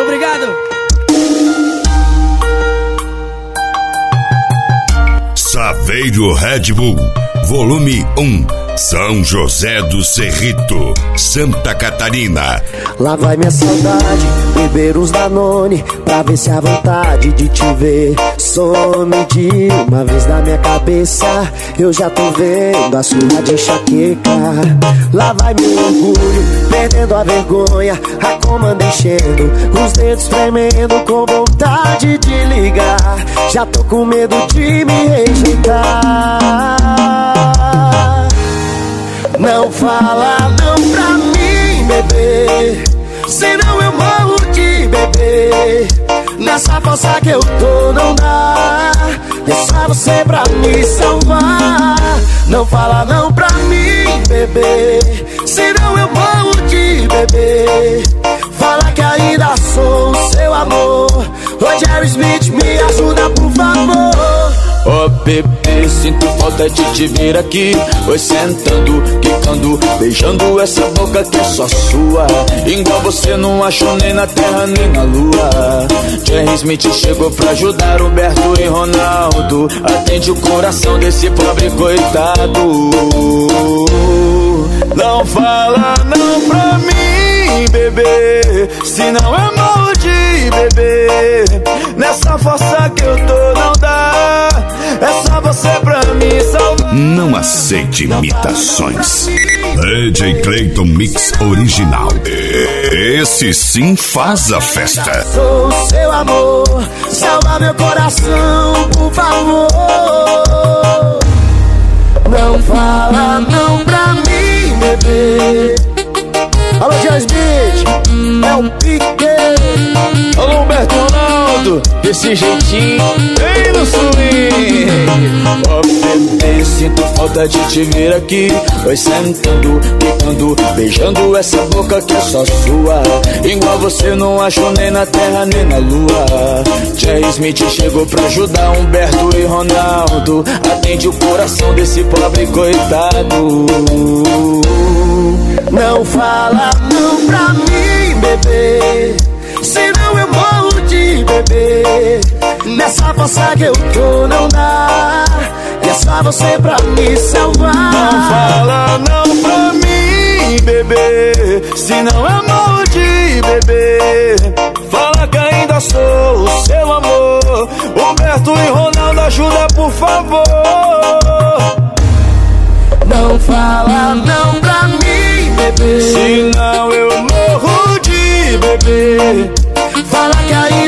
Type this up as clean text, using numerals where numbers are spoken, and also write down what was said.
obrigado. Saveiro Red Bull, volume 1, São José do Cerrito, Santa Catarina. Lá vai minha saudade, beber uns Danone, pra ver se a vontade de te ver some de uma vez na minha cabeça. Eu já tô vendo a sua de enxaqueca. Lá vai meu orgulho, perdendo a vergonha, a comanda enchendo, os dedos tremendo com vontade de ligar. Já tô com medo de me rejeitar. Não fala não pra mim, bebê, senão eu morro de bebê. Nessa força que eu tô não dá, é só você pra me salvar. Não fala não pra mim, bebê, senão eu morro de bebê. Fala que ainda sou o seu amor. Ô Jerry Smith, me ajuda por favor. Ó bebê, sinto falta de te ver aqui. Oi, sentando, quicando, beijando essa boca que é só sua. Igual você não acho nem na terra nem na lua. Jerry Smith chegou pra ajudar Humberto e Ronaldo. Atende o coração desse pobre coitado. Não fala não pra mim, bebê, senão eu morro de bebê. Nessa força que eu tô não dá, é só você pra me salvar. Não aceite imitações. DJ Clayton Mix Original. Esse sim faz a festa. Sou o seu amor, salva meu coração, por favor. Não fala não pra mim, bebê. Alô, Jerry Smith, é o Pique. Alô, Humberto Ronaldo, desse jeitinho, bem no swing. Ó bebê, sinto falta de te ver aqui. Oi, sentando, quicando, beijando essa boca que é só sua. Igual você não acho nem na terra nem na lua. Jerry Smith chegou pra ajudar Humberto e Ronaldo. Atende o coração desse pobre coitado. Não fala não pra mim, bebê, senão eu morro de bebê. Nessa força que eu tô não dá, é só você pra me salvar. Não fala não pra mim, bebê, senão eu morro de bebê. Fala que ainda sou o seu amor. Humberto e Ronaldo, ajuda por favor. Não fala não pra mim, bebê, senão eu morro de bebê. Fala que ainda